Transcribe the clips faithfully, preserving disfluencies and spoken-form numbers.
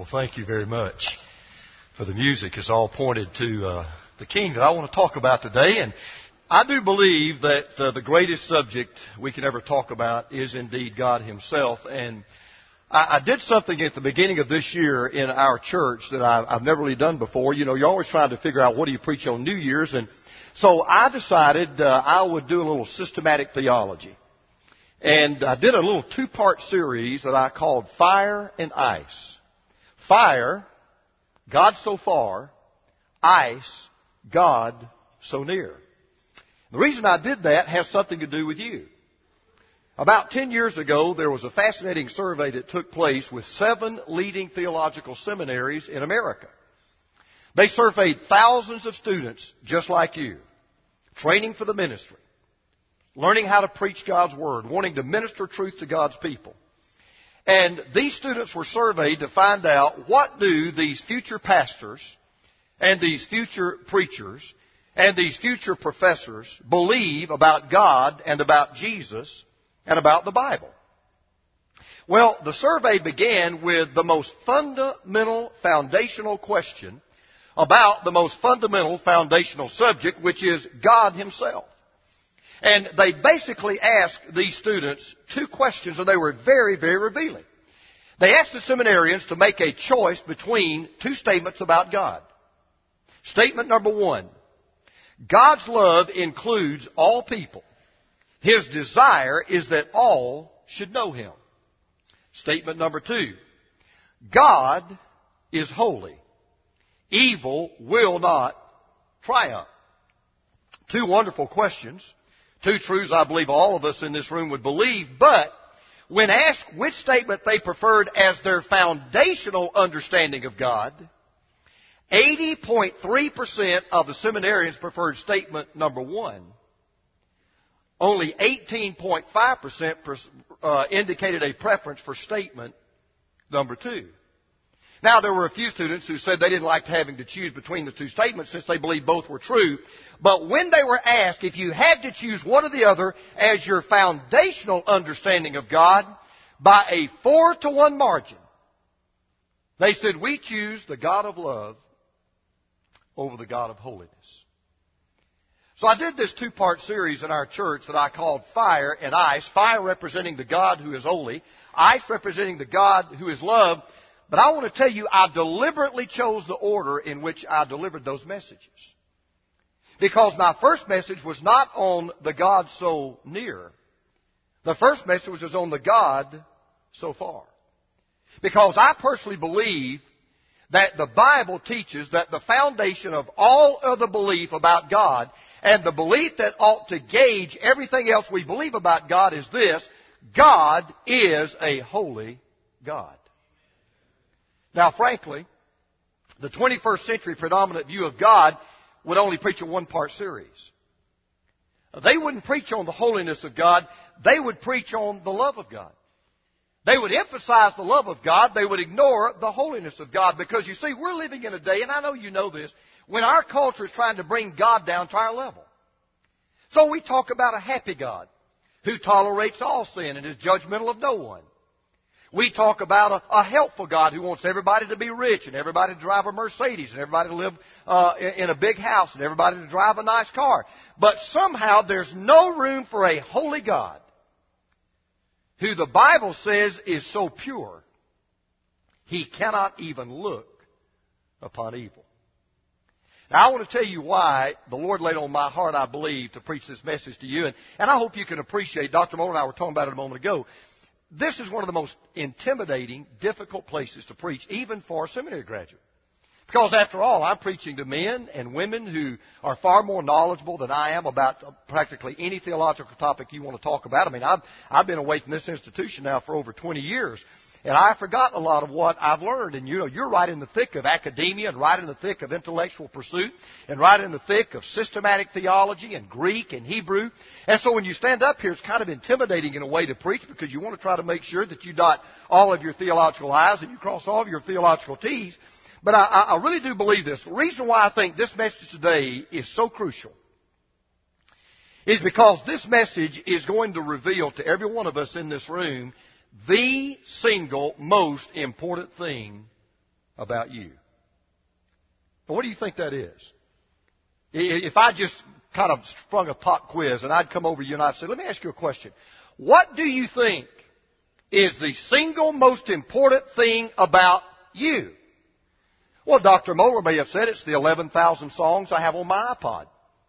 Well, thank you very much for the music. It's all pointed to uh, the King that I want to talk about today. And I do believe that uh, the greatest subject we can ever talk about is indeed God Himself. And I, I did something at the beginning of this year in our church that I, I've never really done before. You know, you're always trying to figure out what do you preach on New Year's. And so I decided uh, I would do a little systematic theology. And I did a little two-part series that I called Fire and Ice. Fire, God so far. Ice, God so near. The reason I did that has something to do with you. About ten years ago, there was a fascinating survey that took place with seven leading theological seminaries in America. They surveyed thousands of students just like you, training for the ministry, learning how to preach God's Word, wanting to minister truth to God's people. And these students were surveyed to find out what do these future pastors and these future preachers and these future professors believe about God and about Jesus and about the Bible. Well, the survey began with the most fundamental, foundational question about the most fundamental, foundational subject, which is God Himself. And they basically asked these students two questions, and they were very, very revealing. They asked the seminarians to make a choice between two statements about God. Statement number one, God's love includes all people. His desire is that all should know Him. Statement number two, God is holy. Evil will not triumph. Two wonderful questions. Two truths I believe all of us in this room would believe, but when asked which statement they preferred as their foundational understanding of God, eighty point three percent of the seminarians preferred statement number one. Only eighteen point five percent uh, indicated a preference for statement number two. Now, there were a few students who said they didn't like having to choose between the two statements since they believed both were true. But when they were asked if you had to choose one or the other as your foundational understanding of God, by a four to one margin, they said, we choose the God of love over the God of holiness. So I did this two-part series in our church that I called Fire and Ice. Fire representing the God who is holy. Ice representing the God who is love. But I want to tell you, I deliberately chose the order in which I delivered those messages. Because my first message was not on the God so near. The first message was on the God so far. Because I personally believe that the Bible teaches that the foundation of all other belief about God and the belief that ought to gauge everything else we believe about God is this: God is a holy God. Now, frankly, the twenty-first century predominant view of God would only preach a one-part series. They wouldn't preach on the holiness of God. They would preach on the love of God. They would emphasize the love of God. They would ignore the holiness of God. Because, you see, we're living in a day, and I know you know this, when our culture is trying to bring God down to our level. So we talk about a happy God who tolerates all sin and is judgmental of no one. We talk about a, a helpful God who wants everybody to be rich and everybody to drive a Mercedes and everybody to live uh, in, in a big house and everybody to drive a nice car. But somehow there's no room for a holy God who the Bible says is so pure He cannot even look upon evil. Now, I want to tell you why the Lord laid on my heart, I believe, to preach this message to you. And, and I hope you can appreciate, Doctor Moore and I were talking about it a moment ago, this is one of the most intimidating, difficult places to preach, even for a seminary graduate. Because after all, I'm preaching to men and women who are far more knowledgeable than I am about practically any theological topic you want to talk about. I mean, I've, I've been away from this institution now for over twenty years. And I've forgotten a lot of what I've learned. And, you know, you're right in the thick of academia and right in the thick of intellectual pursuit and right in the thick of systematic theology and Greek and Hebrew. And so when you stand up here, it's kind of intimidating in a way to preach because you want to try to make sure that you dot all of your theological I's and you cross all of your theological T's. But I, I really do believe this. The reason why I think this message today is so crucial is because this message is going to reveal to every one of us in this room the single most important thing about you? But what do you think that is? If I just kind of sprung a pop quiz and I'd come over to you and I'd say, let me ask you a question. What do you think is the single most important thing about you? Well, Doctor Moeller may have said it's the eleven thousand songs I have on my iPod.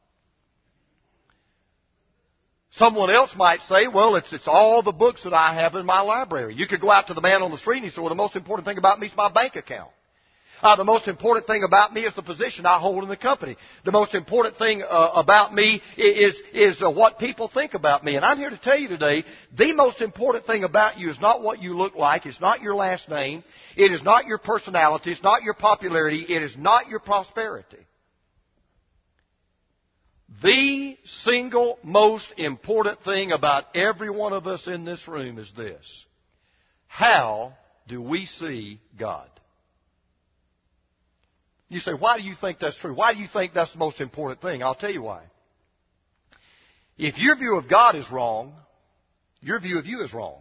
Someone else might say, well, it's, it's all the books that I have in my library. You could go out to the man on the street and he said, well, the most important thing about me is my bank account. Uh, the most important thing about me is the position I hold in the company. The most important thing uh, about me is, is uh, what people think about me. And I'm here to tell you today, the most important thing about you is not what you look like. It's not your last name. It is not your personality. It's not your popularity. It is not your prosperity. The single most important thing about every one of us in this room is this. How do we see God? You say, why do you think that's true? Why do you think that's the most important thing? I'll tell you why. If your view of God is wrong, your view of you is wrong.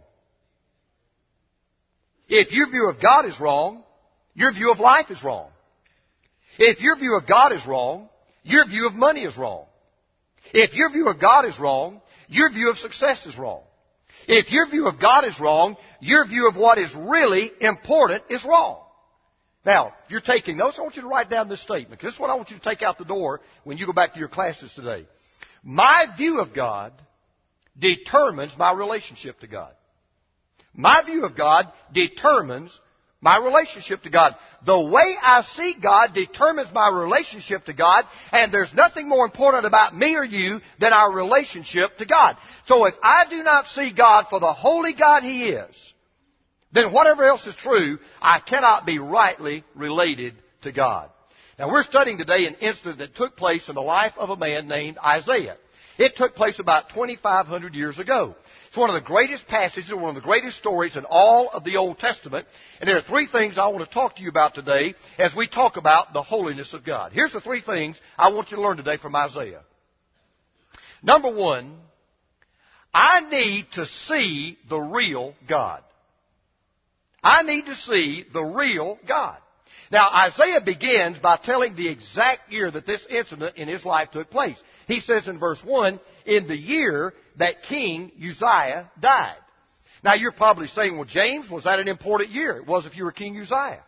If your view of God is wrong, your view of life is wrong. If your view of God is wrong, your view of money is wrong. If your view of God is wrong, your view of success is wrong. If your view of God is wrong, your view of what is really important is wrong. Now, if you're taking notes, I want you to write down this statement, because this is what I want you to take out the door when you go back to your classes today. My view of God determines my relationship to God. My view of God determines my relationship to God. The way I see God determines my relationship to God, and there's nothing more important about me or you than our relationship to God. So if I do not see God for the holy God He is, then whatever else is true, I cannot be rightly related to God. Now, we're studying today an incident that took place in the life of a man named Isaiah. It took place about twenty-five hundred years ago. It's one of the greatest passages, one of the greatest stories in all of the Old Testament. And there are three things I want to talk to you about today as we talk about the holiness of God. Here's the three things I want you to learn today from Isaiah. Number one, I need to see the real God. I need to see the real God. Now, Isaiah begins by telling the exact year that this incident in his life took place. He says in verse one, in the year that King Uzziah died. Now, you're probably saying, well, James, was that an important year? It was if you were King Uzziah.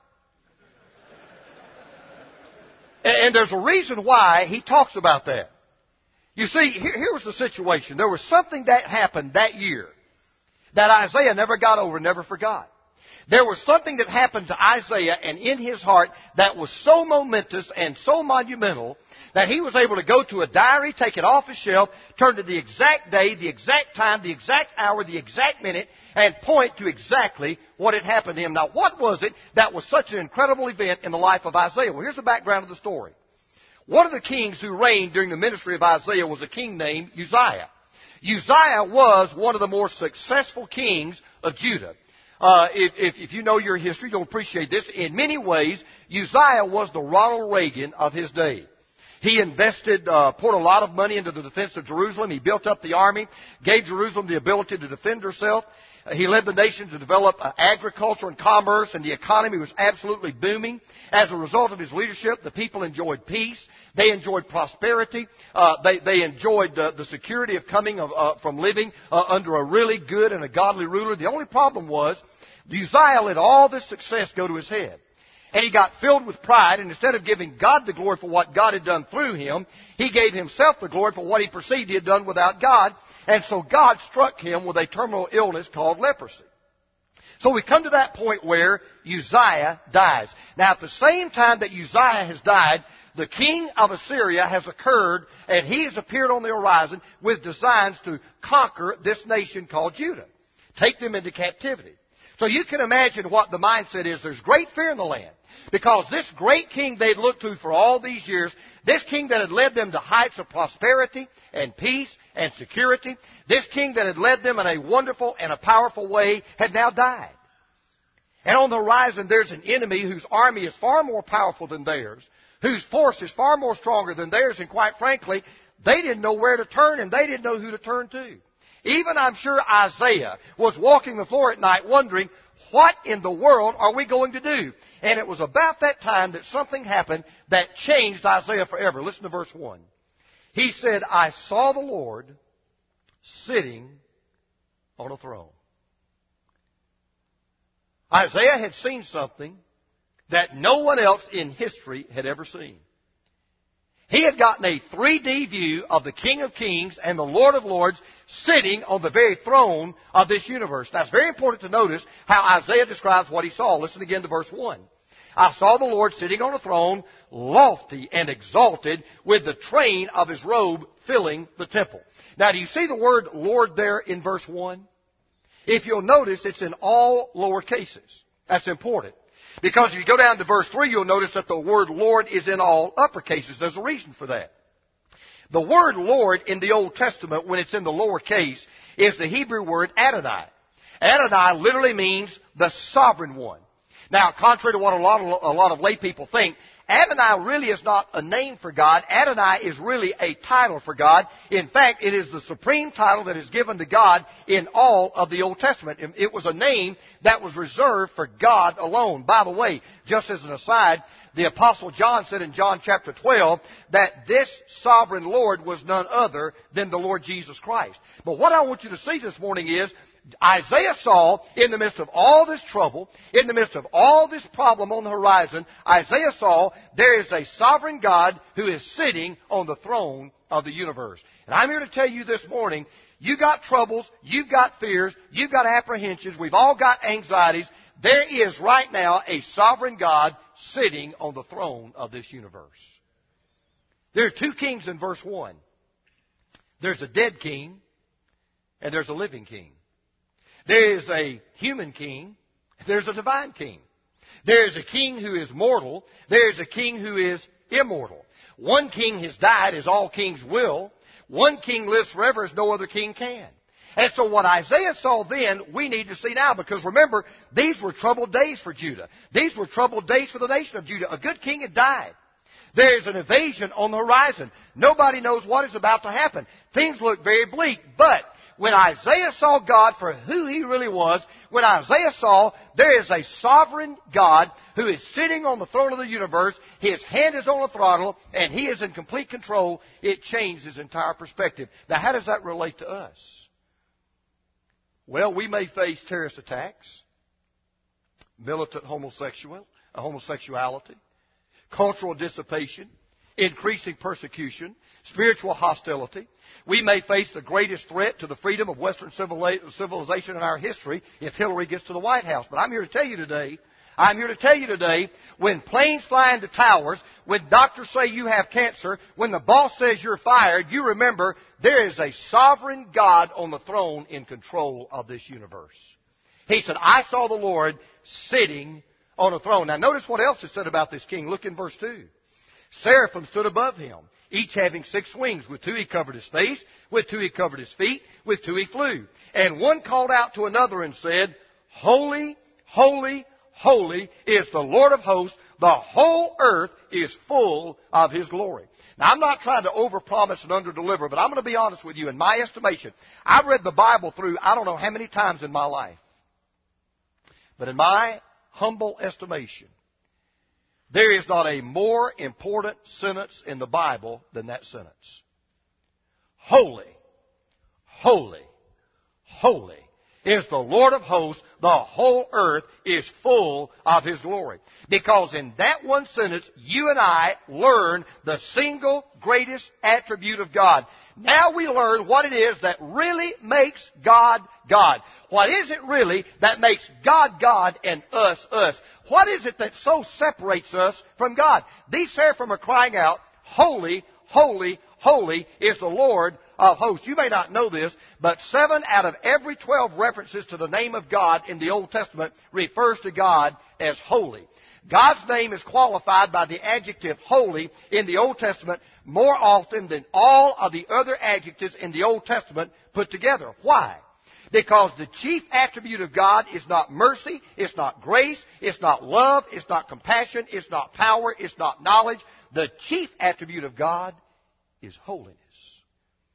And there's a reason why he talks about that. You see, here, here was the situation. There was something that happened that year that Isaiah never got over, never forgot. There was something that happened to Isaiah and in his heart that was so momentous and so monumental that he was able to go to a diary, take it off his shelf, turn to the exact day, the exact time, the exact hour, the exact minute, and point to exactly what had happened to him. Now, what was it that was such an incredible event in the life of Isaiah? Well, here's the background of the story. One of the kings who reigned during the ministry of Isaiah was a king named Uzziah. Uzziah was one of the more successful kings of Judah. Uh, if, if, if you know your history, you'll appreciate this. In many ways, Uzziah was the Ronald Reagan of his day. He invested, uh, poured a lot of money into the defense of Jerusalem. He built up the army, gave Jerusalem the ability to defend herself. Uh, he led the nation to develop uh, agriculture and commerce, and the economy was absolutely booming. As a result of his leadership, the people enjoyed peace. They enjoyed prosperity. Uh, they, they enjoyed uh, the security of coming of, uh, from living uh, under a really good and a godly ruler. The only problem was Uzziah let all this success go to his head. And he got filled with pride, and instead of giving God the glory for what God had done through him, he gave himself the glory for what he perceived he had done without God. And so God struck him with a terminal illness called leprosy. So we come to that point where Uzziah dies. Now, at the same time that Uzziah has died, the king of Assyria has occurred, and he has appeared on the horizon with designs to conquer this nation called Judah, take them into captivity. So you can imagine what the mindset is. There's great fear in the land because this great king they'd looked to for all these years, this king that had led them to heights of prosperity and peace and security, this king that had led them in a wonderful and a powerful way had now died. And on the horizon there's an enemy whose army is far more powerful than theirs, whose force is far more stronger than theirs, and quite frankly, they didn't know where to turn and they didn't know who to turn to. Even, I'm sure, Isaiah was walking the floor at night wondering, what in the world are we going to do? And it was about that time that something happened that changed Isaiah forever. Listen to verse one. He said, I saw the Lord sitting on a throne. Isaiah had seen something that no one else in history had ever seen. He had gotten a three D view of the King of Kings and the Lord of Lords sitting on the very throne of this universe. Now, it's very important to notice how Isaiah describes what he saw. Listen again to verse one. I saw the Lord sitting on a throne, lofty and exalted, with the train of his robe filling the temple. Now, do you see the word Lord there in verse one? If you'll notice, it's in all lower cases. That's important. Because if you go down to verse three, you'll notice that the word Lord is in all upper cases. There's a reason for that. The word Lord in the Old Testament, when it's in the lower case, is the Hebrew word Adonai. Adonai literally means the sovereign one. Now, contrary to what a lot of, a lot of lay people think, Adonai really is not a name for God. Adonai is really a title for God. In fact, it is the supreme title that is given to God in all of the Old Testament. It was a name that was reserved for God alone. By the way, just as an aside, the Apostle John said in John chapter twelve that this sovereign Lord was none other than the Lord Jesus Christ. But what I want you to see this morning is Isaiah saw, in the midst of all this trouble, in the midst of all this problem on the horizon, Isaiah saw there is a sovereign God who is sitting on the throne of the universe. And I'm here to tell you this morning, you got troubles, you've got fears, you've got apprehensions, we've all got anxieties. There is right now a sovereign God sitting on the throne of this universe. There are two kings in verse one. There's a dead king and there's a living king. There is a human king. There's a divine king. There is a king who is mortal. There is a king who is immortal. One king has died, as all kings will. One king lives forever, as no other king can. And so what Isaiah saw then, we need to see now. Because remember, these were troubled days for Judah. These were troubled days for the nation of Judah. A good king had died. There is an invasion on the horizon. Nobody knows what is about to happen. Things look very bleak. But when Isaiah saw God for who He really was, when Isaiah saw there is a sovereign God who is sitting on the throne of the universe, His hand is on the throttle, and He is in complete control, it changed his entire perspective. Now, how does that relate to us? Well, we may face terrorist attacks, militant homosexual, uh, homosexuality, cultural dissipation, increasing persecution, spiritual hostility. We may face the greatest threat to the freedom of Western civilization in our history if Hillary gets to the White House. But I'm here to tell you today, I'm here to tell you today, when planes fly into towers, when doctors say you have cancer, when the boss says you're fired, you remember there is a sovereign God on the throne in control of this universe. He said, I saw the Lord sitting on a throne. Now notice what else is said about this king. Look in verse two. Seraphim stood above him, each having six wings. With two he covered his face, with two he covered his feet, with two he flew. And one called out to another and said, Holy, holy, holy is the Lord of hosts. The whole earth is full of His glory. Now, I'm not trying to overpromise and underdeliver, but I'm going to be honest with you. In my estimation, I've read the Bible through I don't know how many times in my life. But in my humble estimation, there is not a more important sentence in the Bible than that sentence. Holy, holy, holy is the Lord of hosts. The whole earth is full of His glory. Because in that one sentence, you and I learn the single greatest attribute of God. Now we learn what it is that really makes God God. What is it really that makes God God and us us? What is it that so separates us from God? These seraphim are crying out, Holy, holy, holy is the Lord of hosts. You may not know this, but seven out of every twelve references to the name of God in the Old Testament refers to God as holy. God's name is qualified by the adjective holy in the Old Testament more often than all of the other adjectives in the Old Testament put together. Why? Because the chief attribute of God is not mercy, it's not grace, it's not love, it's not compassion, it's not power, it's not knowledge. The chief attribute of God is holiness.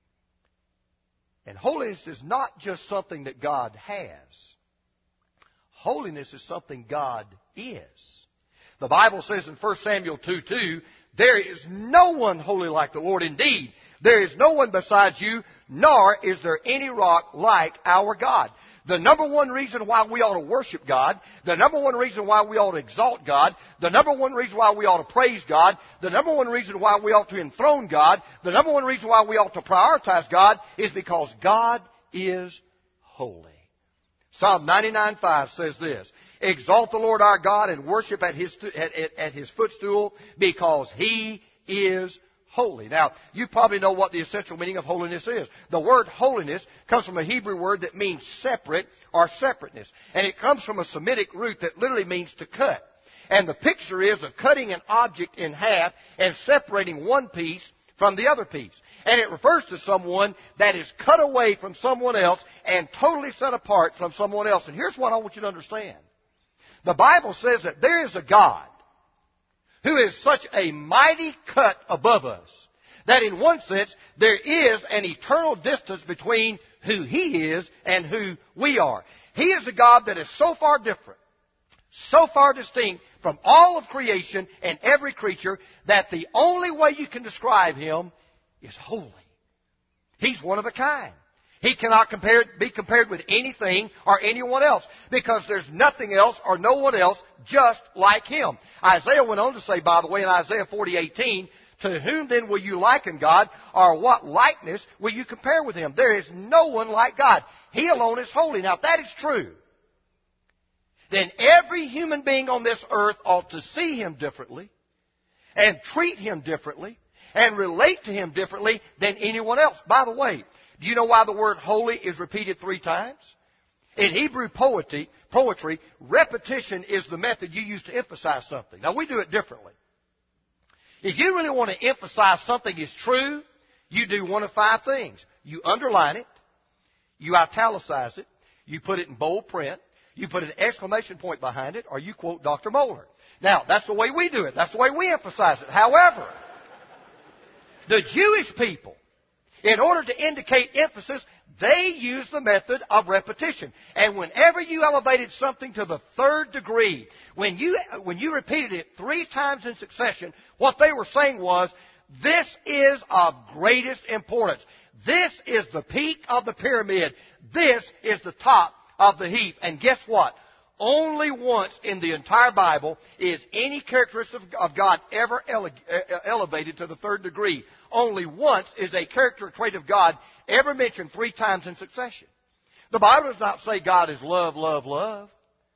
And holiness is not just something that God has. Holiness is something God is. The Bible says in First Samuel two two, there is no one holy like the Lord. Indeed, there is no one besides you, nor is there any rock like our God. The number one reason why we ought to worship God, the number one reason why we ought to exalt God, the number one reason why we ought to praise God, the number one reason why we ought to enthrone God, the number one reason why we ought to prioritize God is because God is holy. Psalm ninety-nine five says this, exalt the Lord our God and worship at His, at, at, at His footstool because He is holy. Now, you probably know what the essential meaning of holiness is. The word holiness comes from a Hebrew word that means separate or separateness. And it comes from a Semitic root that literally means to cut. And the picture is of cutting an object in half and separating one piece from the other piece. And it refers to someone that is cut away from someone else and totally set apart from someone else. And here's what I want you to understand. The Bible says that there is a God who is such a mighty cut above us that in one sense there is an eternal distance between who He is and who we are. He is a God that is so far different, so far distinct from all of creation and every creature that the only way you can describe Him is holy. He's one of a kind. He cannot compare, be compared with anything or anyone else because there's nothing else or no one else just like Him. Isaiah went on to say, by the way, in Isaiah forty eighteen, to whom then will you liken God, or what likeness will you compare with Him? There is no one like God. He alone is holy. Now, if that is true, then every human being on this earth ought to see Him differently and treat Him differently and relate to Him differently than anyone else. By the way, do you know why the word holy is repeated three times? In Hebrew poetry, poetry, repetition is the method you use to emphasize something. Now, we do it differently. If you really want to emphasize something is true, you do one of five things. You underline it, you italicize it, you put it in bold print, you put an exclamation point behind it, or you quote Doctor Moeller. Now, that's the way we do it. That's the way we emphasize it. However, the Jewish people, in order to indicate emphasis, they used the method of repetition. And whenever you elevated something to the third degree, when you, when you repeated it three times in succession, what they were saying was, this is of greatest importance. This is the peak of the pyramid. This is the top of the heap. And guess what? Only once in the entire Bible is any characteristic of God ever ele- elevated to the third degree. Only once is a character trait of God ever mentioned three times in succession. The Bible does not say God is love, love, love.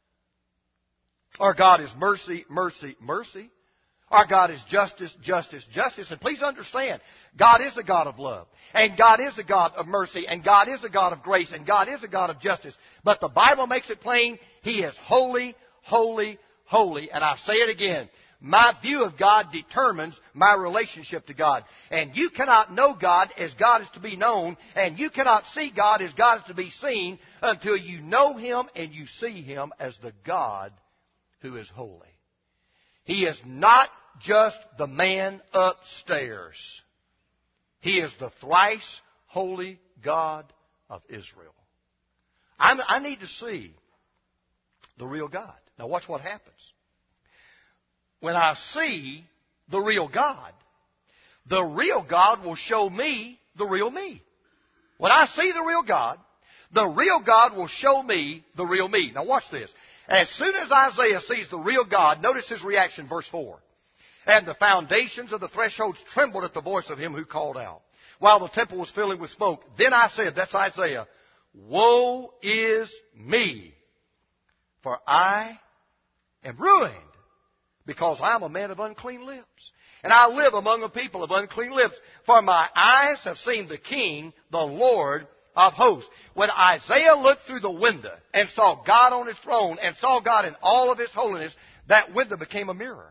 Or God is mercy, mercy, mercy. Our God is justice, justice, justice. And please understand, God is a God of love. And God is a God of mercy. And God is a God of grace. And God is a God of justice. But the Bible makes it plain, He is holy, holy, holy. And I say it again, my view of God determines my relationship to God. And you cannot know God as God is to be known. And you cannot see God as God is to be seen until you know Him and you see Him as the God who is holy. He is not just the man upstairs. He is the thrice holy God of Israel. I'm, I need to see the real God. Now watch what happens. When I see the real God, the real God will show me the real me. When I see the real God, the real God will show me the real me. Now watch this. As soon as Isaiah sees the real God, notice his reaction, verse four. And the foundations of the thresholds trembled at the voice of him who called out, while the temple was filling with smoke. Then I said, that's Isaiah, woe is me, for I am ruined, because I am a man of unclean lips. And I live among a people of unclean lips, for my eyes have seen the King, the Lord of hosts. When Isaiah looked through the window and saw God on His throne and saw God in all of His holiness, that window became a mirror.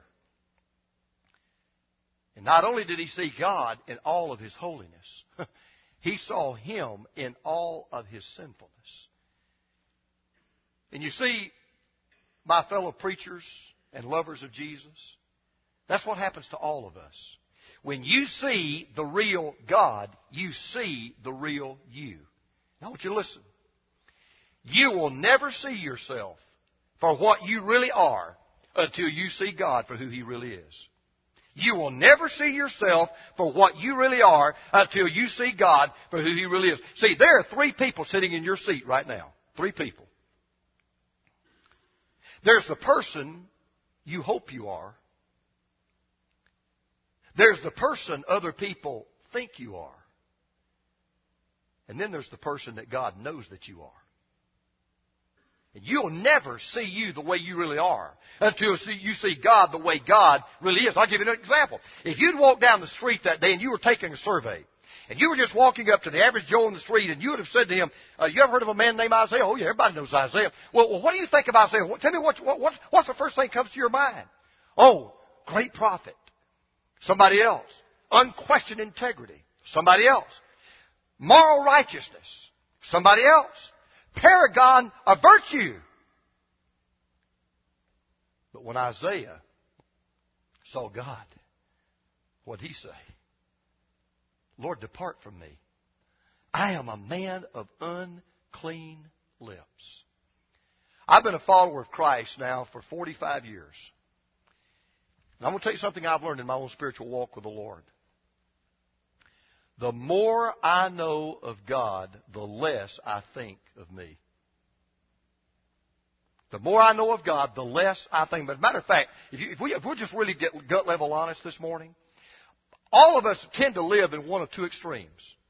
And not only did he see God in all of His holiness, he saw Him in all of His sinfulness. And you see, my fellow preachers and lovers of Jesus, that's what happens to all of us. When you see the real God, you see the real you. Now I want you to listen. You will never see yourself for what you really are until you see God for who He really is. You will never see yourself for what you really are until you see God for who He really is. See, there are three people sitting in your seat right now. Three people. There's the person you hope you are. There's the person other people think you are. And then there's the person that God knows that you are. And you'll never see you the way you really are until you see God the way God really is. I'll give you an example. If you'd walk down the street that day and you were taking a survey, and you were just walking up to the average Joe on the street, and you would have said to him, uh, you ever heard of a man named Isaiah? Oh, yeah, everybody knows Isaiah. Well, well what do you think of Isaiah? Well, tell me what, what, what, what's the first thing that comes to your mind? Oh, great prophet. Somebody else. Unquestioned integrity. Somebody else. Moral righteousness. Somebody else. Paragon of virtue. But when Isaiah saw God, what did he say? Lord, depart from me. I am a man of unclean lips. I've been a follower of Christ now for forty-five years. And I'm going to tell you something I've learned in my own spiritual walk with the Lord. The more I know of God, the less I think of me. The more I know of God, the less I think. But as a matter of fact, if, you, if, we, if we'll just really get gut level honest this morning, all of us tend to live in one of two extremes.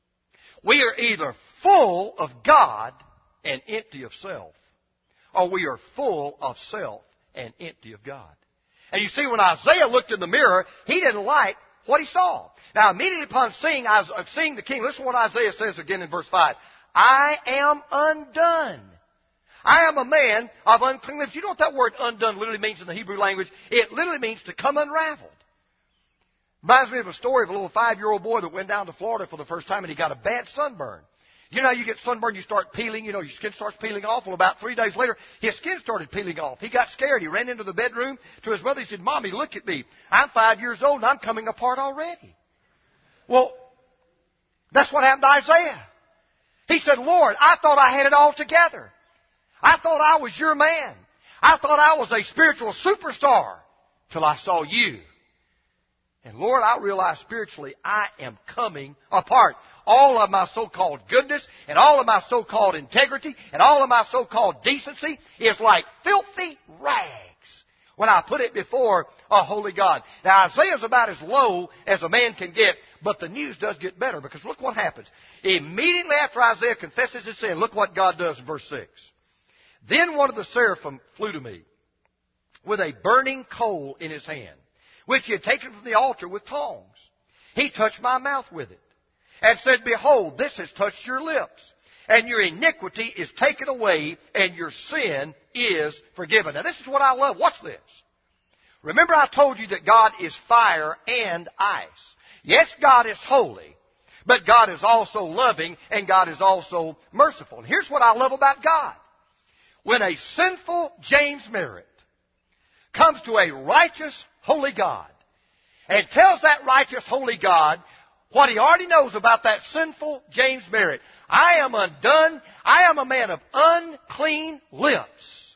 We are either full of God and empty of self, or we are full of self and empty of God. And you see, when Isaiah looked in the mirror, he didn't like what he saw. Now, immediately upon seeing, seeing the king, listen to what Isaiah says again in verse five. I am undone. I am a man of unclean lips. You know what that word undone literally means in the Hebrew language? It literally means to come unraveled. Reminds me of a story of a little five-year-old boy that went down to Florida for the first time and he got a bad sunburn. You know, you get sunburn, you start peeling, you know, your skin starts peeling off. Well, about three days later, his skin started peeling off. He got scared. He ran into the bedroom to his mother. He said, Mommy, look at me. I'm five years old and I'm coming apart already. Well, that's what happened to Isaiah. He said, Lord, I thought I had it all together. I thought I was your man. I thought I was a spiritual superstar till I saw you. And Lord, I realize spiritually I am coming apart. All of my so-called goodness and all of my so-called integrity and all of my so-called decency is like filthy rags when I put it before a holy God. Now, Isaiah's about as low as a man can get, but the news does get better because look what happens. Immediately after Isaiah confesses his sin, look what God does in verse six. Then one of the seraphim flew to me with a burning coal in his hand, which he had taken from the altar with tongs. He touched my mouth with it and said, Behold, this has touched your lips, and your iniquity is taken away, and your sin is forgiven. Now, this is what I love. Watch this. Remember I told you that God is fire and ice. Yes, God is holy, but God is also loving, and God is also merciful. And here's what I love about God. When a sinful James Merritt comes to a righteous, holy God and tells that righteous, holy God what he already knows about that sinful James Merritt. I am undone. I am a man of unclean lips.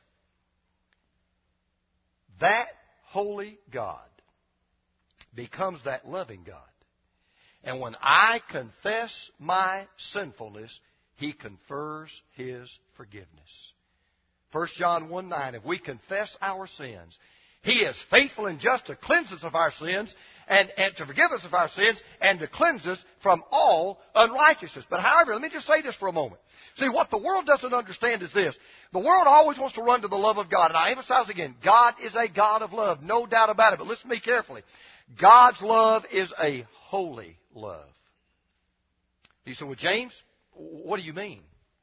That holy God becomes that loving God. And when I confess my sinfulness, He confers His forgiveness. First John one nine, if we confess our sins, He is faithful and just to cleanse us of our sins and, and to forgive us of our sins and to cleanse us from all unrighteousness. But however, let me just say this for a moment. See, what the world doesn't understand is this. The world always wants to run to the love of God. And I emphasize again, God is a God of love, no doubt about it. But listen to me carefully. God's love is a holy love. You say, well, James, what do you mean?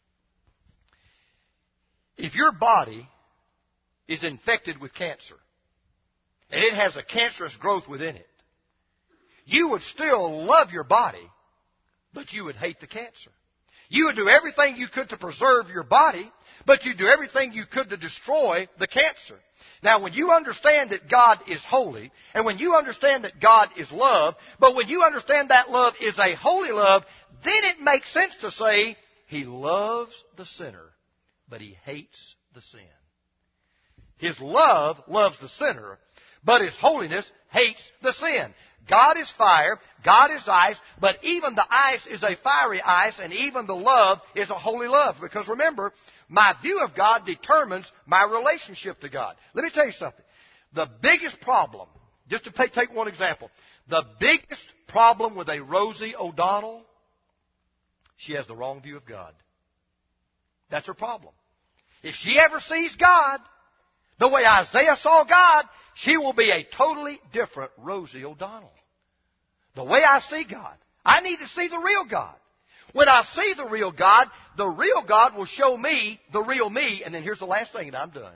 If your body is infected with cancer, and it has a cancerous growth within it, you would still love your body, but you would hate the cancer. You would do everything you could to preserve your body, but you'd do everything you could to destroy the cancer. Now, when you understand that God is holy, and when you understand that God is love, but when you understand that love is a holy love, then it makes sense to say He loves the sinner, but He hates the sin. His love loves the sinner, but His holiness hates the sin. God is fire, God is ice, but even the ice is a fiery ice, and even the love is a holy love. Because remember, my view of God determines my relationship to God. Let me tell you something. The biggest problem, just to take, take one example, the biggest problem with a Rosie O'Donnell, she has the wrong view of God. That's her problem. If she ever sees God the way Isaiah saw God, she will be a totally different Rosie O'Donnell. The way I see God. I need to see the real God. When I see the real God, the real God will show me the real me. And then here's the last thing, and I'm done.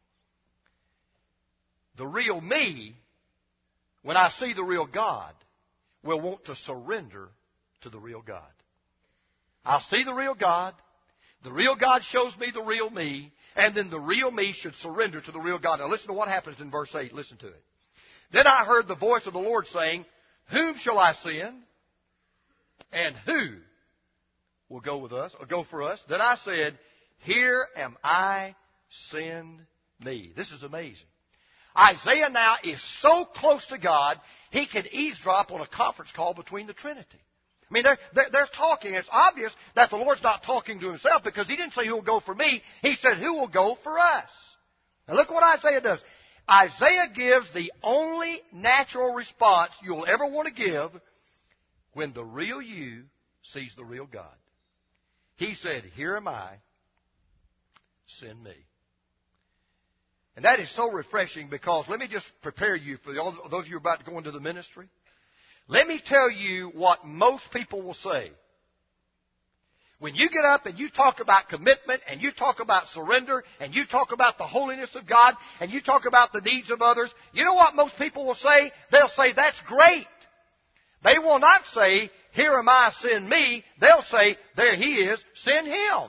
The real me, when I see the real God, will want to surrender to the real God. I'll see the real God. The real God shows me the real me. And then the real me should surrender to the real God. Now listen to what happens in verse eight. Listen to it. Then I heard the voice of the Lord saying, whom shall I send? And who will go with us, or go for us? Then I said, here am I, send me. This is amazing. Isaiah now is so close to God, he can eavesdrop on a conference call between the Trinity. I mean, they're, they're, they're talking. It's obvious that the Lord's not talking to himself, because he didn't say who will go for me. He said who will go for us. Now look what Isaiah does. Isaiah gives the only natural response you'll ever want to give when the real you sees the real God. He said, here am I, send me. And that is so refreshing, because let me just prepare you for those of you who are about to go into the ministry. Let me tell you what most people will say. When you get up and you talk about commitment, and you talk about surrender, and you talk about the holiness of God, and you talk about the needs of others, you know what most people will say? They'll say, that's great. They will not say, here am I, send me. They'll say, there he is, send him.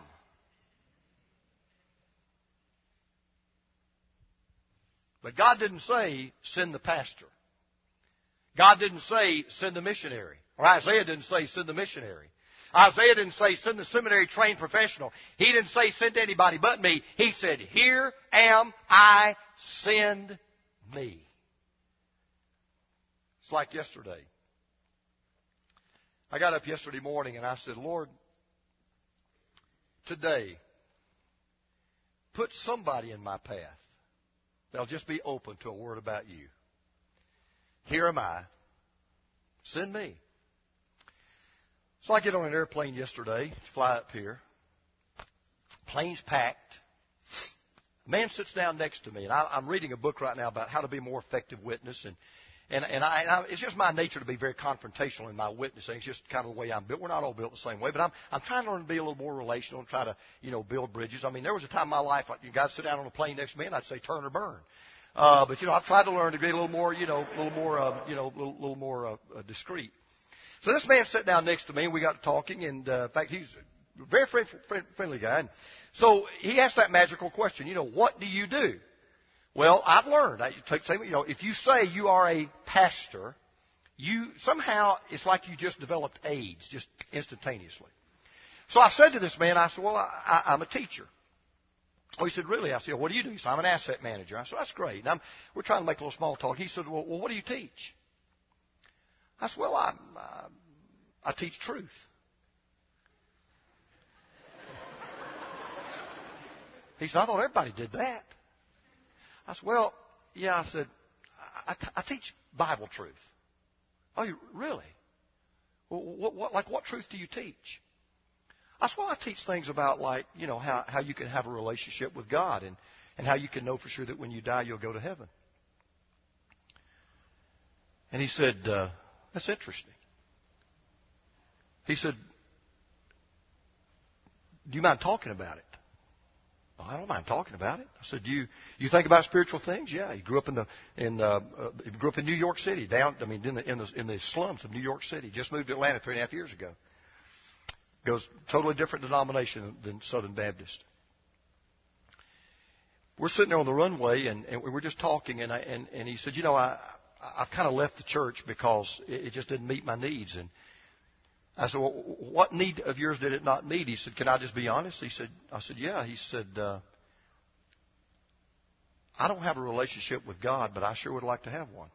But God didn't say, send the pastor. God didn't say, send the missionary. Or Isaiah didn't say, send the missionary. Isaiah didn't say, send the seminary-trained professional. He didn't say, send anybody but me. He said, here am I, send me. It's like yesterday. I got up yesterday morning and I said, Lord, today, put somebody in my path that'll just be open to a word about you. Here am I. Send me. So I get on an airplane yesterday to fly up here. Plane's packed. A man sits down next to me, and I, I'm reading a book right now about how to be a more effective witness. And, and, and, I, and I, it's just my nature to be very confrontational in my witnessing. It's just kind of the way I'm built. We're not all built the same way, but I'm, I'm trying to learn to be a little more relational and try to, you know, build bridges. I mean, there was a time in my life, you guys sit down on a plane next to me, and I'd say turn or burn. Uh, but, you know, I've tried to learn to be a little more, you know, a little more, uh, you know, a little, little more uh, uh, discreet. So this man sat down next to me, and we got talking. And, uh, in fact, he's a very friend, friend, friendly guy. And so he asked that magical question, you know, what do you do? Well, I've learned. I, you know, if you say you are a pastor, you somehow, it's like you just developed AIDS, just instantaneously. So I said to this man, I said, well, I, I, I'm a teacher. Oh, he said, really? I said, what do you do? He said, I'm an asset manager. I said, that's great. And I'm, we're trying to make a little small talk. He said, well, well what do you teach? I said, well, I, I, I teach truth. He said, I thought everybody did that. I said, well, yeah. I said, I, I, I teach Bible truth. Oh, you really? Well, what, what, like what truth do you teach? I said, well, I teach things about, like, you know, how, how you can have a relationship with God, and, and how you can know for sure that when you die you'll go to heaven. And he said, uh, that's interesting. He said, do you mind talking about it? Oh, I don't mind talking about it. I said, do you, you think about spiritual things? Yeah. He grew up in the, in, uh, uh, he grew up in New York City, down, I mean, in the, in the, in the slums of New York City. Just moved to Atlanta three and a half years ago. Goes totally different denomination than Southern Baptist. We're sitting there on the runway, and, and we were just talking, and, I, and, and he said, you know, I, I've kind of left the church because it, it just didn't meet my needs. And I said, well, what need of yours did it not meet? He said, can I just be honest? He said, I said, yeah. He said, uh, I don't have a relationship with God, but I sure would like to have one.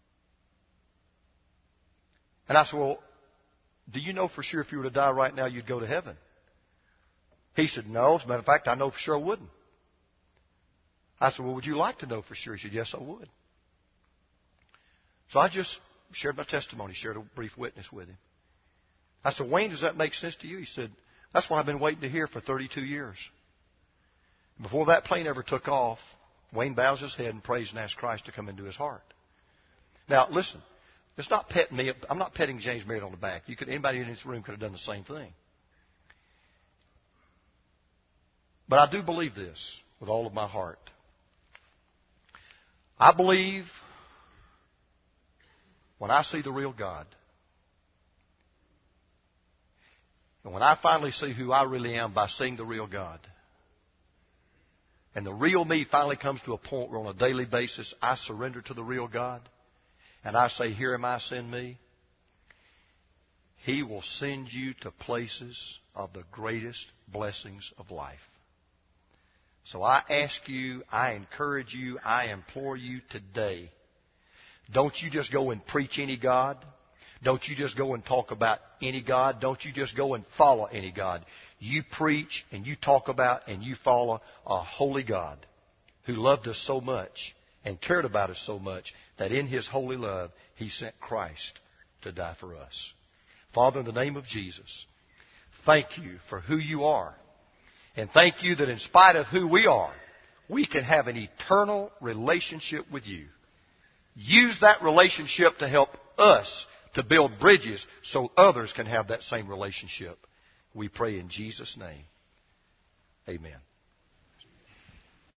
And I said, well, do you know for sure if you were to die right now, you'd go to heaven? He said, no. As a matter of fact, I know for sure I wouldn't. I said, well, would you like to know for sure? He said, yes, I would. So I just shared my testimony, shared a brief witness with him. I said, Wayne, does that make sense to you? He said, that's what I've been waiting to hear for thirty-two years. Before that plane ever took off, Wayne bows his head and prays and asks Christ to come into his heart. Now, listen, it's not petting me. I'm not petting James Merritt on the back. You could, anybody in this room could have done the same thing. But I do believe this with all of my heart. I believe when I see the real God, and when I finally see who I really am by seeing the real God, and the real me finally comes to a point where on a daily basis I surrender to the real God, and I say, here am I, send me, He will send you to places of the greatest blessings of life. So I ask you, I encourage you, I implore you today, don't you just go and preach any God. Don't you just go and talk about any God. Don't you just go and follow any God. You preach and you talk about and you follow a holy God who loved us so much and cared about us so much that in His holy love He sent Christ to die for us. Father, in the name of Jesus, thank you for who you are. And thank you that in spite of who we are, we can have an eternal relationship with you. Use that relationship to help us to build bridges so others can have that same relationship. We pray in Jesus' name. Amen.